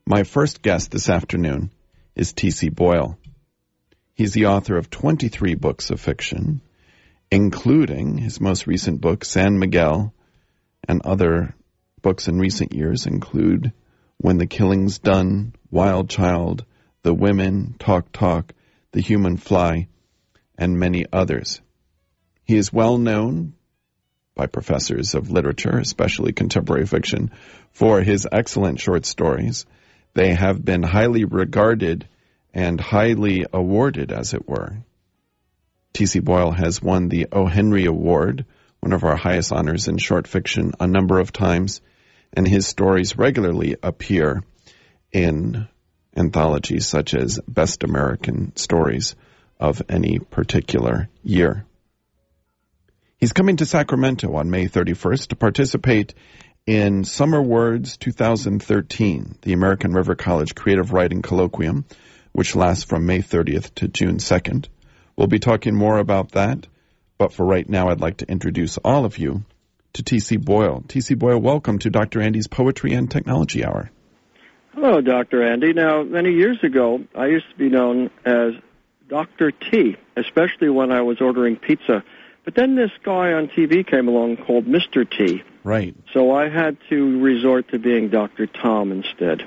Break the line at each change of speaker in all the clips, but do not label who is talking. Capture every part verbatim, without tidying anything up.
My first guest this afternoon is T C. Boyle. He's the author of twenty-three books of fiction, including his most recent book, San Miguel, and other books in recent years include When the Killing's Done, Wild Child, The Women, Talk Talk, The Human Fly, and many others. He is well known by professors of literature, especially contemporary fiction, for his excellent short stories. They have been highly regarded and highly awarded, as it were. T C. Boyle has won the O. Henry Award, one of our highest honors in short fiction, a number of times, and his stories regularly appear in anthologies such as Best American Stories of any particular year. He's coming to Sacramento on May thirty-first to participate in Summer Words two thousand thirteen, the American River College Creative Writing Colloquium, which lasts from May thirtieth to June second. We'll be talking more about that, but for right now I'd like to introduce all of you to T C. Boyle. T C. Boyle, welcome to Doctor Andy's Poetry and Technology Hour.
Hello, Doctor Andy. Now, many years ago, I used to be known as Doctor T, especially when I was ordering pizza. But then this guy on T V came along called Mister T.
Right.
So I had to resort to being Doctor Tom instead.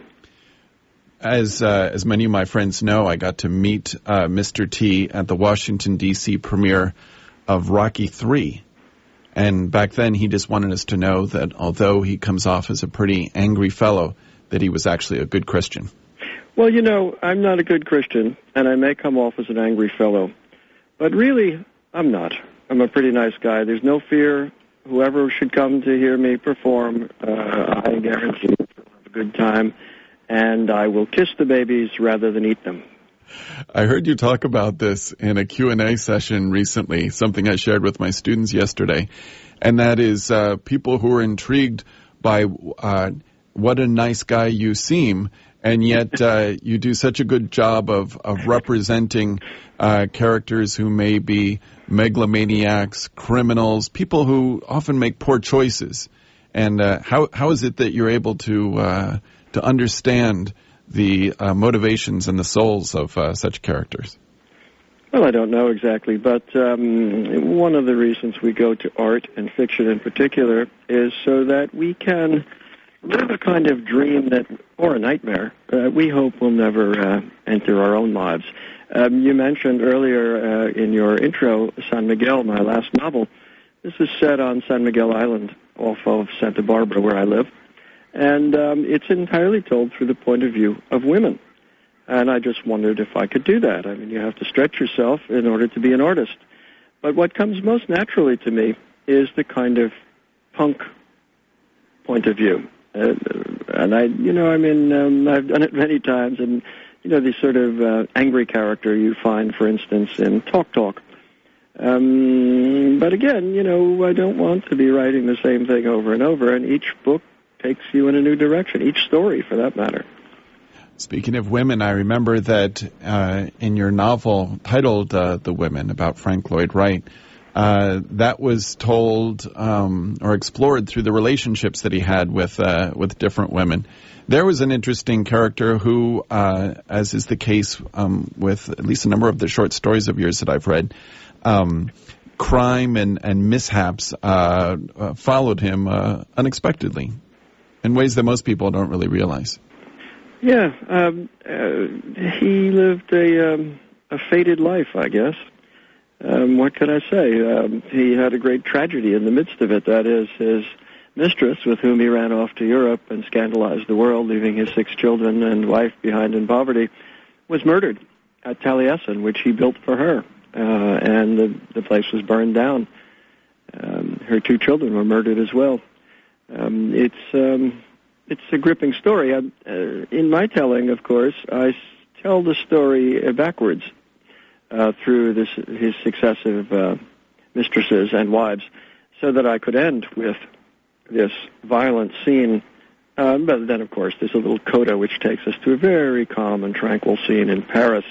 As uh, as many of my friends know, I got to meet uh, Mister T at the Washington, D C premiere of Rocky three. And back then, he just wanted us to know that although he comes off as a pretty angry fellow, that he was actually a good Christian.
Well, you know, I'm not a good Christian, and I may come off as an angry fellow. But really, I'm not. I'm a pretty nice guy. There's no fear. Whoever should come to hear me perform, uh, I guarantee will have a good time. And I will kiss the babies rather than eat them.
I heard you talk about this in a Q and A session recently, something I shared with my students yesterday, and that is uh, people who are intrigued by uh, what a nice guy you seem, and yet uh, you do such a good job of, of representing uh, characters who may be megalomaniacs, criminals, people who often make poor choices. And uh, how how is it that you're able to uh, to understand the uh, motivations and the souls of uh, such characters?
Well, I don't know exactly, but um, one of the reasons we go to art and fiction in particular is so that we can live a kind of dream that, or a nightmare, uh, we hope will never uh, enter our own lives. Um, you mentioned earlier uh, in your intro San Miguel, my last novel. This is set on San Miguel Island off of Santa Barbara, where I live. And um, it's entirely told through the point of view of women. And I just wondered if I could do that. I mean, you have to stretch yourself in order to be an artist. But what comes most naturally to me is the kind of punk point of view. Uh, and I, you know, I mean, um, I've done it many times. And, you know, the sort of uh, angry character you find, for instance, in Talk Talk. Um, but again, you know, I don't want to be writing the same thing over and over. And each book takes you in a new direction, each story for that matter.
Speaking of women, I remember that uh, in your novel titled uh, The Women, about Frank Lloyd Wright, uh, that was told um, or explored through the relationships that he had with uh, with different women. There was an interesting character who, uh, as is the case um, with at least a number of the short stories of yours that I've read, um, crime and, and mishaps uh, uh, followed him uh, unexpectedly, in ways that most people don't really realize.
Yeah, um, uh, he lived a, um, a fated life, I guess. Um, what can I say? Um, he had a great tragedy in the midst of it. That is, his mistress, with whom he ran off to Europe and scandalized the world, leaving his six children and wife behind in poverty, was murdered at Taliesin, which he built for her. Uh, and the, the place was burned down. Um, her two children were murdered as well. Um, it's um, it's a gripping story. I, uh, in my telling, of course, I tell the story uh, backwards uh, through this, his successive uh, mistresses and wives, so that I could end with this violent scene. Um, but then, of course, there's a little coda which takes us to a very calm and tranquil scene in Paris.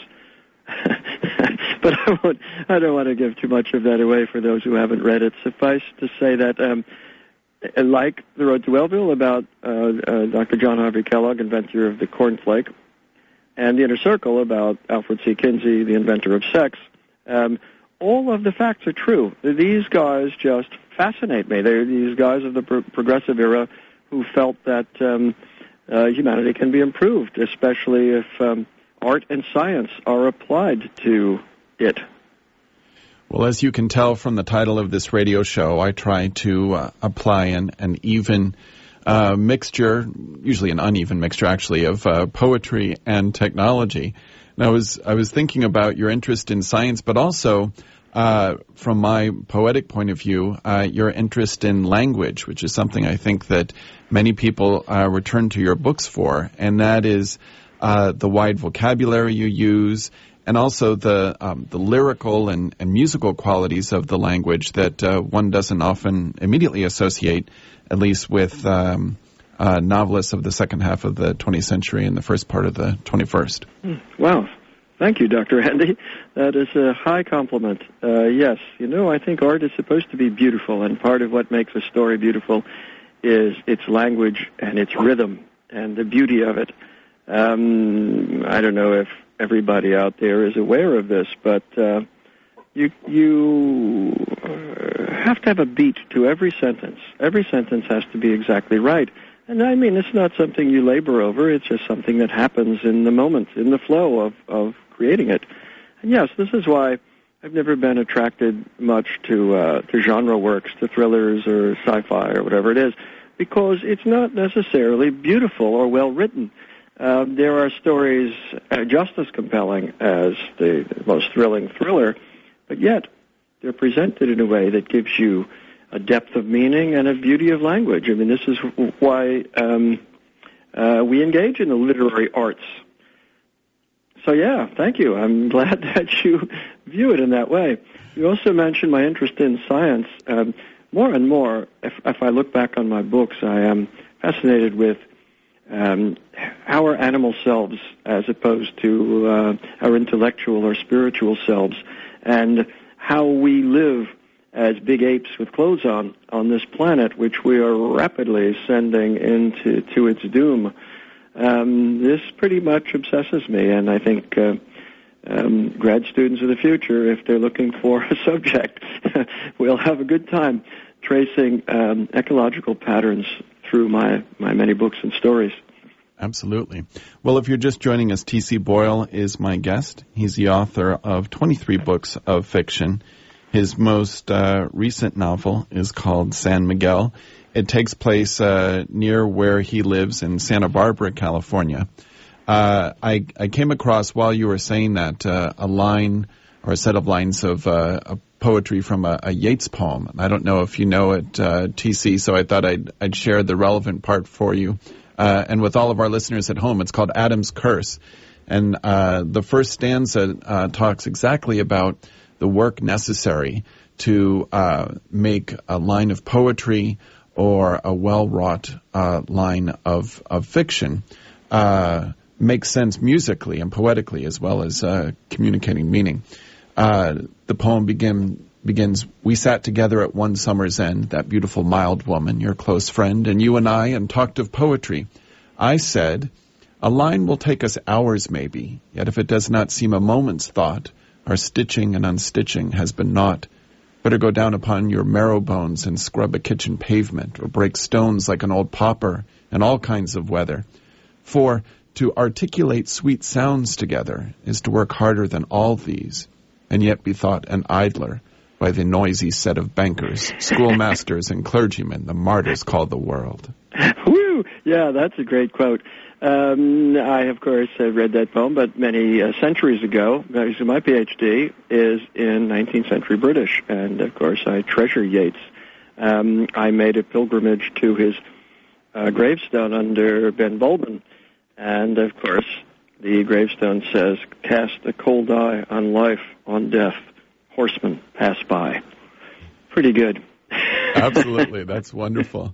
But I, won't, I don't want to give too much of that away for those who haven't read it. Suffice to say that um, like The Road to Wellville about uh, uh, Doctor John Harvey Kellogg, inventor of the cornflake, and The Inner Circle about Alfred C. Kinsey, the inventor of sex. Um, all of the facts are true. These guys just fascinate me. They're these guys of the pro- progressive era who felt that um, uh, humanity can be improved, especially if um, art and science are applied to it.
Well, as you can tell from the title of this radio show, I try to uh, apply an, an even uh, mixture, usually an uneven mixture, actually, of uh, poetry and technology. And I was I was thinking about your interest in science, but also, uh, from my poetic point of view, uh, your interest in language, which is something I think that many people uh, return to your books for, and that is uh, the wide vocabulary you use, and also the um, the lyrical and, and musical qualities of the language that uh, one doesn't often immediately associate, at least with um, uh, novelists of the second half of the twentieth century and the first part of the twenty-first.
Wow. Thank you, Doctor Andy. That is a high compliment. Uh, yes, you know, I think art is supposed to be beautiful, and part of what makes a story beautiful is its language and its rhythm and the beauty of it. Um, I don't know if everybody out there is aware of this, but uh, you you have to have a beat to every sentence. Every sentence has to be exactly right. And I mean, it's not something you labor over. It's just something that happens in the moment, in the flow of, of creating it. And yes, this is why I've never been attracted much to uh, to genre works, to thrillers or sci-fi or whatever it is, because it's not necessarily beautiful or well written. Uh, there are stories uh, just as compelling as the most thrilling thriller, but yet they're presented in a way that gives you a depth of meaning and a beauty of language. I mean, this is why um, uh, we engage in the literary arts. So, yeah, thank you. I'm glad that you view it in that way. You also mentioned my interest in science. Um, more and more, if, if I look back on my books, I am fascinated with um, our animal selves as opposed to uh, our intellectual or spiritual selves, and how we live as big apes with clothes on on this planet, which we are rapidly sending into to its doom. Um, this pretty much obsesses me, and I think uh, um, grad students of the future, if they're looking for a subject, will have a good time tracing um, ecological patterns through my, my many books and stories.
Absolutely. Well, if you're just joining us, T C. Boyle is my guest. He's the author of twenty-three books of fiction. His most uh, recent novel is called San Miguel. It takes place uh, near where he lives in Santa Barbara, California. Uh, I, I came across, while you were saying that, uh, a line or a set of lines of uh, a poetry from a, a Yeats poem. I don't know if you know it, uh, T C, so I thought I'd, I'd share the relevant part for you. Uh, and with all of our listeners at home, it's called Adam's Curse. And uh, the first stanza uh, talks exactly about the work necessary to uh, make a line of poetry or a well-wrought uh, line of, of fiction uh, make sense musically and poetically, as well as uh, communicating meaning. Uh, the poem begin, begins, "We sat together at one summer's end, that beautiful mild woman, your close friend, and you and I, and talked of poetry. I said, a line will take us hours maybe, yet if it does not seem a moment's thought, our stitching and unstitching has been naught. Better go down upon your marrow bones and scrub a kitchen pavement, or break stones like an old pauper, in all kinds of weather. For to articulate sweet sounds together is to work harder than all these, and yet be thought an idler by the noisy set of bankers, schoolmasters, and clergymen the martyrs call the world."
Woo! Yeah, that's a great quote. Um, I, of course, have read that poem, but many uh, centuries ago, because my PhD is in nineteenth century British, and, of course, I treasure Yeats. Um, I made a pilgrimage to his uh, gravestone under Ben Bulben, and, of course, the gravestone says, "Cast a cold eye on life, on death, horsemen pass by." Pretty good.
Absolutely. That's wonderful.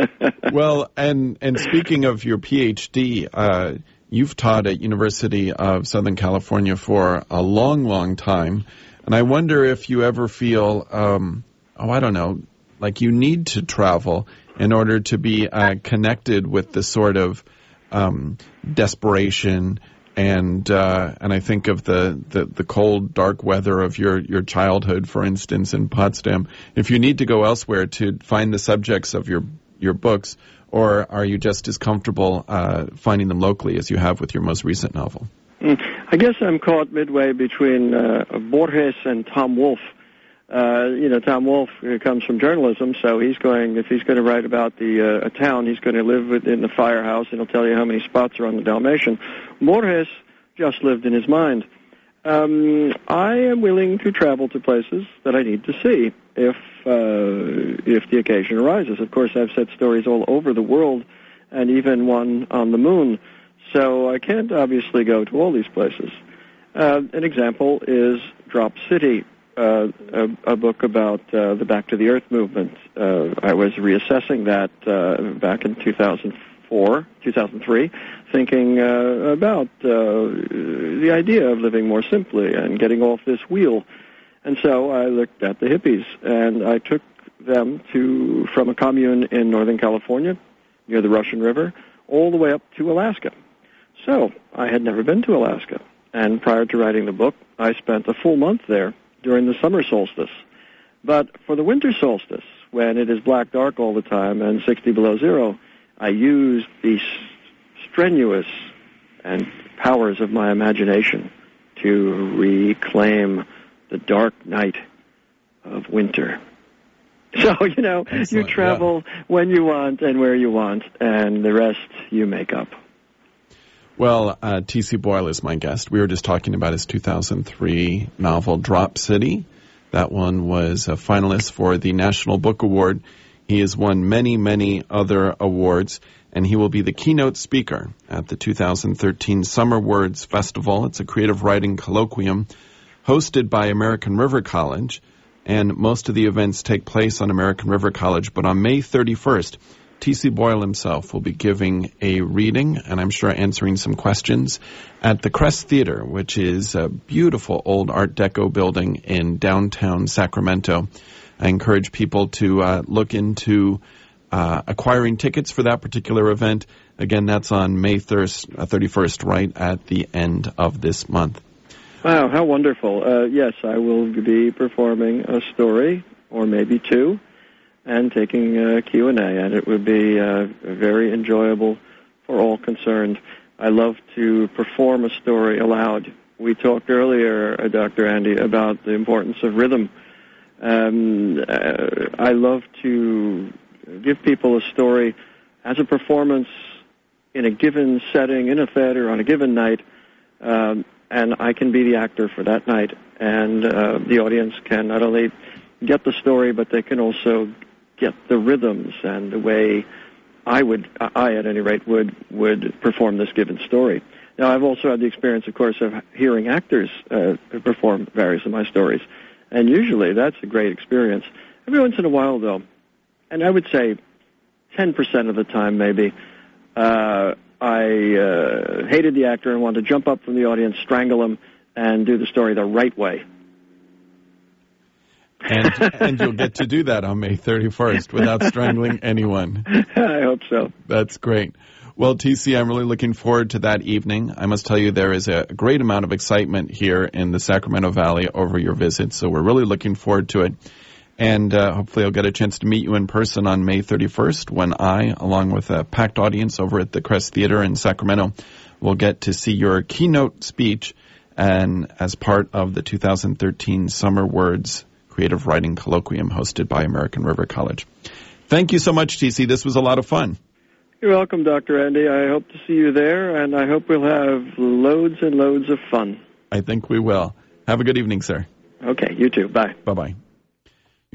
Well, and and speaking of your PhD, uh, you've taught at University of Southern California for a long, long time. And I wonder if you ever feel, um, oh, I don't know, like you need to travel in order to be uh, connected with the sort of um, desperation and uh, and I think of the, the, the cold, dark weather of your, your childhood, for instance, in Potsdam. If you need to go elsewhere to find the subjects of your your books, or are you just as comfortable uh, finding them locally as you have with your most recent novel?
Mm, I guess I'm caught midway between uh, Borges and Tom Wolfe. Uh, you know, Tom Wolfe comes from journalism, so he's going, if he's going to write about the uh, a town, he's going to live within the firehouse, and he'll tell you how many spots are on the Dalmatian. Borges just lived in his mind. Um, I am willing to travel to places that I need to see if uh, if the occasion arises. Of course, I've set stories all over the world, and even one on the moon, so I can't obviously go to all these places. Uh, an example is Drop City. Uh, a, a book about uh, the Back to the Earth movement. Uh, I was reassessing that uh, back in two thousand four, two thousand three, thinking uh, about uh, the idea of living more simply and getting off this wheel. And so I looked at the hippies, and I took them to from a commune in Northern California, near the Russian River, all the way up to Alaska. So I had never been to Alaska, and prior to writing the book, I spent a full month there during the summer solstice. But for the winter solstice, when it is black dark all the time and sixty below zero, I used the strenuous and powers of my imagination to reclaim the dark night of winter. So, you know, Excellent, you travel yeah. when you want and where you want, and the rest you make up.
Well, uh, T C. Boyle is my guest. We were just talking about his two thousand three novel, Drop City. That one was a finalist for the National Book Award. He has won many, many other awards, and he will be the keynote speaker at the two thousand thirteen Summer Words Festival. It's a creative writing colloquium hosted by American River College, and most of the events take place on American River College. But on May thirty-first, T C. Boyle himself will be giving a reading, and I'm sure answering some questions, at the Crest Theater, which is a beautiful old Art Deco building in downtown Sacramento. I encourage people to uh, look into uh, acquiring tickets for that particular event. Again, that's on May thirty-first, right at the end of this month.
Wow, how wonderful. Uh, yes, I will be performing a story, or maybe two, and taking uh, Q and A, and it would be uh, very enjoyable for all concerned. I love to perform a story aloud. We talked earlier, uh, Doctor Andy, about the importance of rhythm. Um, uh, I love to give people a story as a performance in a given setting, in a theater, on a given night, um, and I can be the actor for that night, and uh, the audience can not only get the story, but they can also get the rhythms and the way I would, I at any rate, would would perform this given story. Now, I've also had the experience, of course, of hearing actors uh, perform various of my stories, and usually that's a great experience. Every once in a while, though, and I would say ten percent of the time maybe, uh, I uh, hated the actor and wanted to jump up from the audience, strangle him, and do the story the right way.
And, and you'll get to do that on May thirty-first without strangling anyone.
I hope so.
That's great. Well, T C, I'm really looking forward to that evening. I must tell you there is a great amount of excitement here in the Sacramento Valley over your visit, so we're really looking forward to it. And uh, hopefully I'll get a chance to meet you in person on May thirty-first when I, along with a packed audience over at the Crest Theater in Sacramento, will get to see your keynote speech and as part of the two thousand thirteen Summer Words Creative Writing Colloquium hosted by American River College. Thank you so much, T C. This was a lot of fun.
You're welcome, Doctor Andy. I hope to see you there, and I hope we'll have loads and loads of fun.
I think we will. Have a good evening, sir.
Okay, you too. Bye.
Bye-bye.